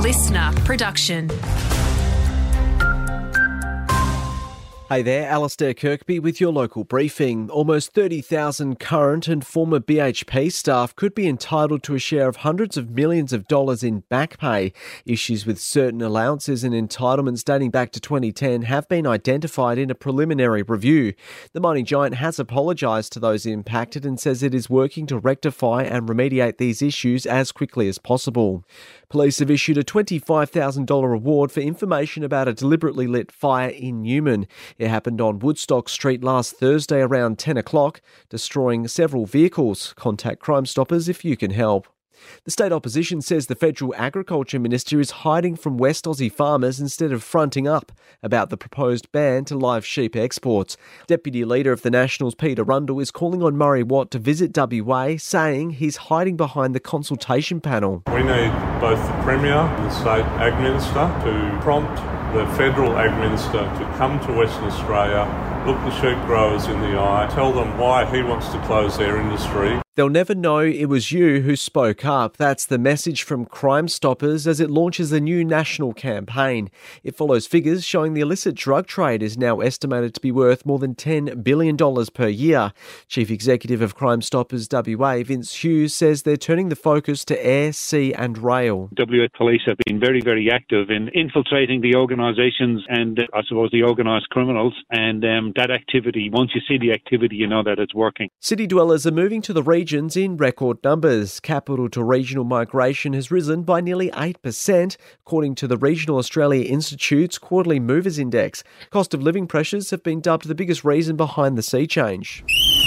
listener production. Hey there, Alistair Kirkby with your local briefing. Almost 30,000 current and former BHP staff could be entitled to a share of hundreds of millions of dollars in back pay. Issues with certain allowances and entitlements dating back to 2010 have been identified in a preliminary review. The mining giant has apologised to those impacted and says it is working to rectify and remediate these issues as quickly as possible. Police have issued a $25,000 reward for information about a deliberately lit fire in Newman. It happened on Woodstock Street last Thursday around 10 o'clock, destroying several vehicles. Contact Crime Stoppers if you can help. The state opposition says the Federal Agriculture Minister is hiding from West Aussie farmers instead of fronting up about the proposed ban to live sheep exports. Deputy Leader of the Nationals, Peter Rundle, is calling on Murray Watt to visit WA, saying he's hiding behind the consultation panel. We need both the Premier and the State Ag Minister to prompt the Federal Ag Minister to come to Western Australia, look the sheep growers in the eye, tell them why he wants to close their industry. They'll never know it was you who spoke up. That's the message from Crime Stoppers as it launches a new national campaign. It follows figures showing the illicit drug trade is now estimated to be worth more than $10 billion per year. Chief Executive of Crime Stoppers WA, Vince Hughes, says they're turning the focus to air, sea and rail. WA Police have been very, very active in infiltrating the organisations and, I suppose, the organised criminals. And that activity, once you see the activity, you know that it's working. City dwellers are moving to the regions in record numbers. Capital to regional migration has risen by nearly 8%, according to the Regional Australia Institute's Quarterly Movers Index. Cost of living pressures have been dubbed the biggest reason behind the sea change.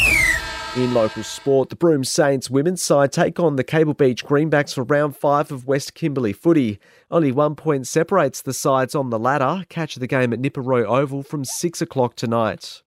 In local sport, the Broome Saints women's side take on the Cable Beach Greenbacks for round 5 of West Kimberley footy. Only 1 point separates the sides on the ladder. Catch the game at Nipperroy Oval from 6 o'clock tonight.